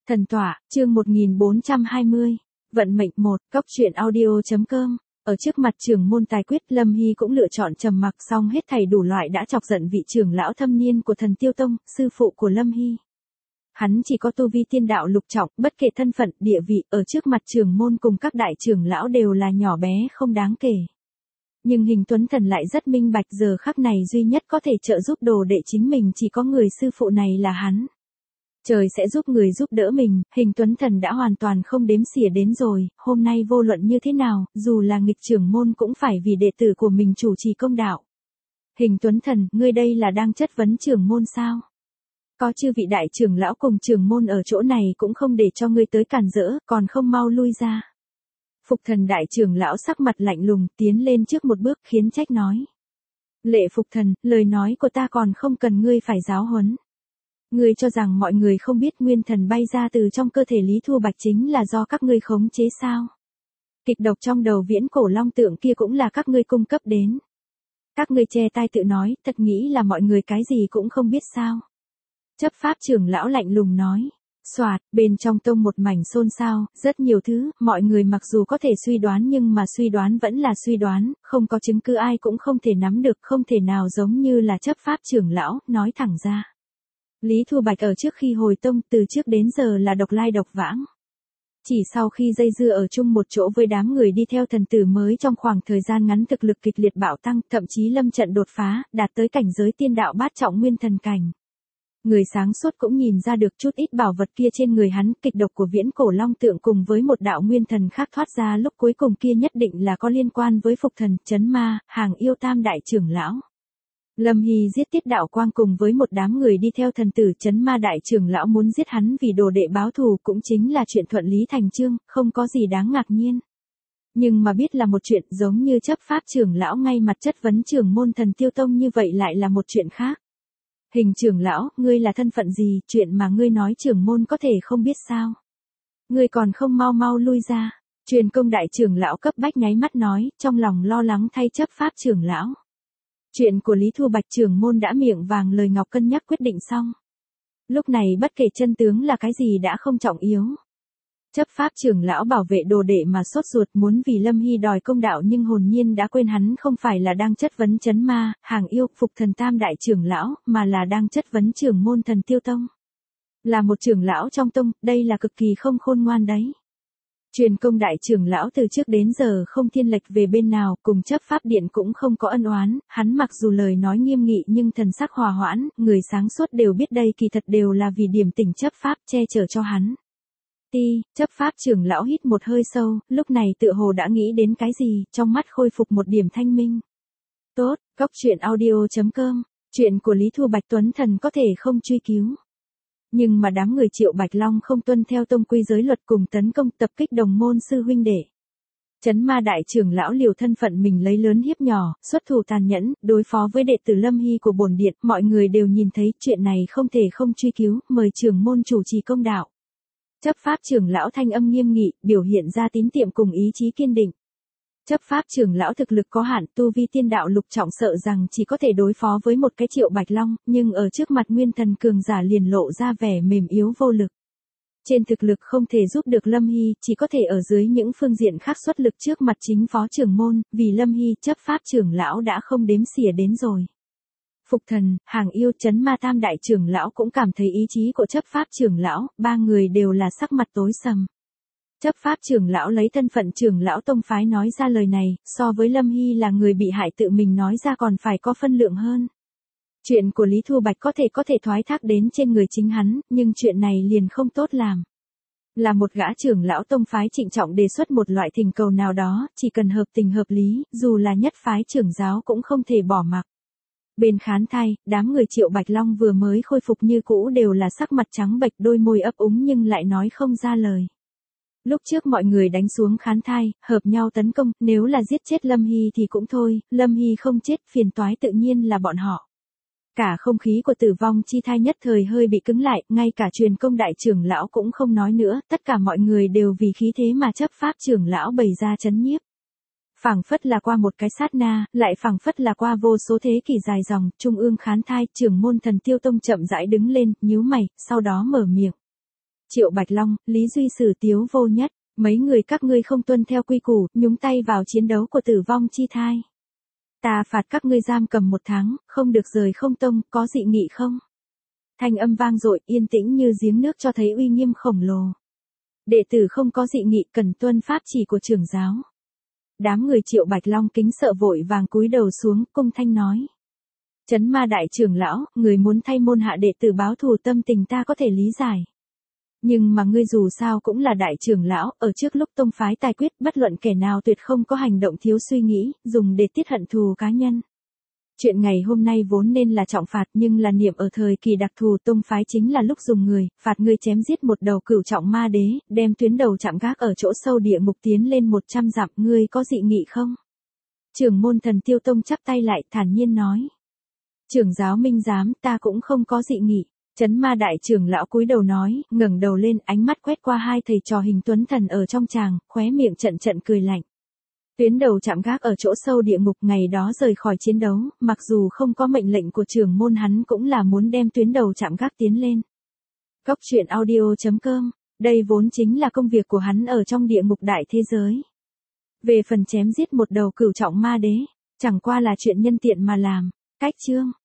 Thần tọa, chương 1420. Vận mệnh 1, Cóc truyện audio.com. Ở trước mặt trưởng môn tài quyết, Lâm Hy cũng lựa chọn trầm mặc, xong hết thảy đủ loại đã chọc giận vị trưởng lão thâm niên của Thần Tiêu Tông, sư phụ của Lâm Hy. Hắn chỉ có tu vi tiên đạo lục trọng, bất kể thân phận, địa vị, ở trước mặt trưởng môn cùng các đại trưởng lão đều là nhỏ bé không đáng kể. Nhưng Hình Tuấn Thần lại rất minh bạch, giờ khắc này duy nhất có thể trợ giúp đồ đệ chính mình chỉ có người sư phụ này là hắn. Trời sẽ giúp người giúp đỡ mình, Hình Tuấn Thần đã hoàn toàn không đếm xỉa đến rồi, hôm nay vô luận như thế nào, dù là nghịch trưởng môn cũng phải vì đệ tử của mình chủ trì công đạo. Hình Tuấn Thần, ngươi đây là đang chất vấn trưởng môn sao? Có chư vị đại trưởng lão cùng trưởng môn ở chỗ này cũng không để cho ngươi tới cản rỡ, còn không mau lui ra. Phục Thần đại trưởng lão sắc mặt lạnh lùng, tiến lên trước một bước khiến trách nói. Lệ Phục Thần, lời nói của ta còn không cần ngươi phải giáo huấn. Ngươi cho rằng mọi người không biết nguyên thần bay ra từ trong cơ thể Lý Thu Bạch chính là do các ngươi khống chế sao? Kịch độc trong đầu Viễn Cổ Long tượng kia cũng là các ngươi cung cấp đến. Các ngươi che tai tự nói, thật nghĩ là mọi người cái gì cũng không biết sao? Chấp pháp trưởng lão lạnh lùng nói. Soạt, bên trong tông một mảnh xôn xao, rất nhiều thứ, mọi người mặc dù có thể suy đoán nhưng mà suy đoán vẫn là suy đoán, không có chứng cứ ai cũng không thể nắm được, không thể nào giống như là chấp pháp trưởng lão, nói thẳng ra. Lý Thu Bạch ở trước khi hồi tông, từ trước đến giờ là độc lai độc vãng. Chỉ sau khi dây dưa ở chung một chỗ với đám người đi theo thần tử mới trong khoảng thời gian ngắn thực lực kịch liệt bạo tăng, thậm chí lâm trận đột phá, đạt tới cảnh giới tiên đạo bát trọng nguyên thần cảnh. Người sáng suốt cũng nhìn ra được chút ít bảo vật kia trên người hắn, kịch độc của Viễn Cổ Long tượng cùng với một đạo nguyên thần khác thoát ra lúc cuối cùng kia nhất định là có liên quan với Phục Thần, Chấn Ma, Hàng Yêu Tam đại trưởng lão. Lâm Hy giết Tiết Đạo Quang cùng với một đám người đi theo thần tử, Chấn Ma đại trưởng lão muốn giết hắn vì đồ đệ báo thù cũng chính là chuyện thuận lý thành chương, không có gì đáng ngạc nhiên. Nhưng mà biết là một chuyện, giống như chấp pháp trưởng lão ngay mặt chất vấn trưởng môn Thần Tiêu Tông như vậy lại là một chuyện khác. Hình trưởng lão, ngươi là thân phận gì, chuyện mà ngươi nói trưởng môn có thể không biết sao? Ngươi còn không mau mau lui ra. Truyền Công đại trưởng lão cấp bách nháy mắt nói, trong lòng lo lắng thay chấp pháp trưởng lão. Chuyện của Lý Thu Bạch trưởng môn đã miệng vàng lời ngọc cân nhắc quyết định xong. Lúc này bất kể chân tướng là cái gì đã không trọng yếu. Chấp pháp trưởng lão bảo vệ đồ đệ mà sốt ruột muốn vì Lâm Hy đòi công đạo nhưng hồn nhiên đã quên hắn không phải là đang chất vấn Chấn Ma, Hàng Yêu, Phục Thần Tam đại trưởng lão, mà là đang chất vấn trưởng môn Thần Tiêu Tông. Là một trưởng lão trong tông, đây là cực kỳ không khôn ngoan đấy. Truyền Công đại trưởng lão từ trước đến giờ không thiên lệch về bên nào, cùng chấp pháp điện cũng không có ân oán, hắn mặc dù lời nói nghiêm nghị nhưng thần sắc hòa hoãn, người sáng suốt đều biết đây kỳ thật đều là vì điểm tỉnh chấp pháp che chở cho hắn. Chấp pháp trưởng lão hít một hơi sâu, lúc này tựa hồ đã nghĩ đến cái gì, trong mắt khôi phục một điểm thanh minh. Tốt, Cóc truyện audio.com, chuyện của Lý Thu Bạch Tuấn Thần có thể không truy cứu. Nhưng mà đám người Triệu Bạch Long không tuân theo tông quy giới luật cùng tấn công tập kích đồng môn sư huynh đệ. Chấn Ma đại trưởng lão liều thân phận mình lấy lớn hiếp nhỏ, xuất thủ tàn nhẫn, đối phó với đệ tử Lâm Hy của bổn điện, mọi người đều nhìn thấy chuyện này không thể không truy cứu, mời trưởng môn chủ trì công đạo. Chấp pháp trưởng lão thanh âm nghiêm nghị, biểu hiện ra tín tiệm cùng ý chí kiên định. Chấp pháp trưởng lão thực lực có hạn, tu vi tiên đạo lục trọng sợ rằng chỉ có thể đối phó với một cái Triệu Bạch Long, nhưng ở trước mặt nguyên thần cường giả liền lộ ra vẻ mềm yếu vô lực. Trên thực lực không thể giúp được Lâm Hy, chỉ có thể ở dưới những phương diện khác xuất lực trước mặt chính phó trưởng môn, vì Lâm Hy chấp pháp trưởng lão đã không đếm xỉa đến rồi. Phục Thần, Hàng Yêu, Chấn Ma Tam đại trưởng lão cũng cảm thấy ý chí của chấp pháp trưởng lão, ba người đều là sắc mặt tối sầm. Chấp pháp trưởng lão lấy thân phận trưởng lão tông phái nói ra lời này, so với Lâm Hy là người bị hại tự mình nói ra còn phải có phân lượng hơn. Chuyện của Lý Thu Bạch có thể thoái thác đến trên người chính hắn, nhưng chuyện này liền không tốt làm. Là một gã trưởng lão tông phái trịnh trọng đề xuất một loại thỉnh cầu nào đó, chỉ cần hợp tình hợp lý, dù là nhất phái trưởng giáo cũng không thể bỏ mặc. Bên khán thai, đám người Triệu Bạch Long vừa mới khôi phục như cũ đều là sắc mặt trắng bệch, đôi môi ấp úng nhưng lại nói không ra lời. Lúc trước mọi người đánh xuống khán thai, hợp nhau tấn công, nếu là giết chết Lâm Hy thì cũng thôi, Lâm Hy không chết, phiền toái tự nhiên là bọn họ. Cả không khí của tử vong chi thai nhất thời hơi bị cứng lại, ngay cả Truyền Công đại trưởng lão cũng không nói nữa, tất cả mọi người đều vì khí thế mà chấp pháp trưởng lão bày ra chấn nhiếp. Phảng phất là qua một cái sát na, lại phảng phất là qua vô số thế kỷ dài dòng, trung ương khán thai, trưởng môn Thần Tiêu Tông chậm rãi đứng lên, nhíu mày, sau đó mở miệng. Triệu Bạch Long, Lý Duy Sử Tiếu Vô Nhất, mấy người các ngươi không tuân theo quy củ, nhúng tay vào chiến đấu của Tử Vong Chi Thai. Ta phạt các ngươi giam cầm 1 tháng, không được rời không tông, có dị nghị không? Thanh âm vang dội, yên tĩnh như giếng nước cho thấy uy nghiêm khổng lồ. Đệ tử không có dị nghị, cần tuân pháp chỉ của trưởng giáo. Đám người Triệu Bạch Long kính sợ vội vàng cúi đầu xuống, cung thanh nói. Chấn Ma đại trưởng lão, người muốn thay môn hạ đệ tử báo thù tâm tình ta có thể lý giải. Nhưng mà ngươi dù sao cũng là đại trưởng lão, ở trước lúc tông phái tài quyết, bất luận kẻ nào tuyệt không có hành động thiếu suy nghĩ, dùng để tiết hận thù cá nhân. Chuyện ngày hôm nay vốn nên là trọng phạt, nhưng là niệm ở thời kỳ đặc thù tông phái chính là lúc dùng người, phạt ngươi chém giết một đầu cửu trọng ma đế, đem tuyến đầu chạm gác ở chỗ sâu địa ngục tiến lên 100 dặm, ngươi có dị nghị không? Trưởng môn Thần Tiêu Tông chắp tay lại, thản nhiên nói. Trưởng giáo minh giám, ta cũng không có dị nghị. Chấn Ma đại trưởng lão cúi đầu nói, ngẩng đầu lên, ánh mắt quét qua hai thầy trò hình tuấn thần ở trong tràng, khóe miệng trận trận cười lạnh. Tuyến đầu chạm gác ở chỗ sâu địa ngục, ngày đó rời khỏi chiến đấu, mặc dù không có mệnh lệnh của trưởng môn, hắn cũng là muốn đem tuyến đầu chạm gác tiến lên. Cốc truyện audio.com, đây vốn chính là công việc của hắn ở trong địa ngục đại thế giới. Về phần chém giết một đầu cửu trọng ma đế, chẳng qua là chuyện nhân tiện mà làm. Cách chương